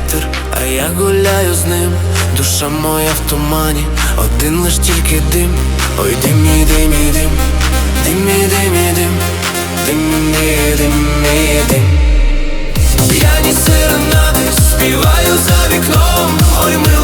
вітер, а я гуляю з ним. Душа моя в тумані, один лиш тільки дим. Ой, дим, мій дим, мій дим, дим, мій дим, мій дим, дим, мій дим, мій дим. П'яні серенади співаю за вікном. Ой, ми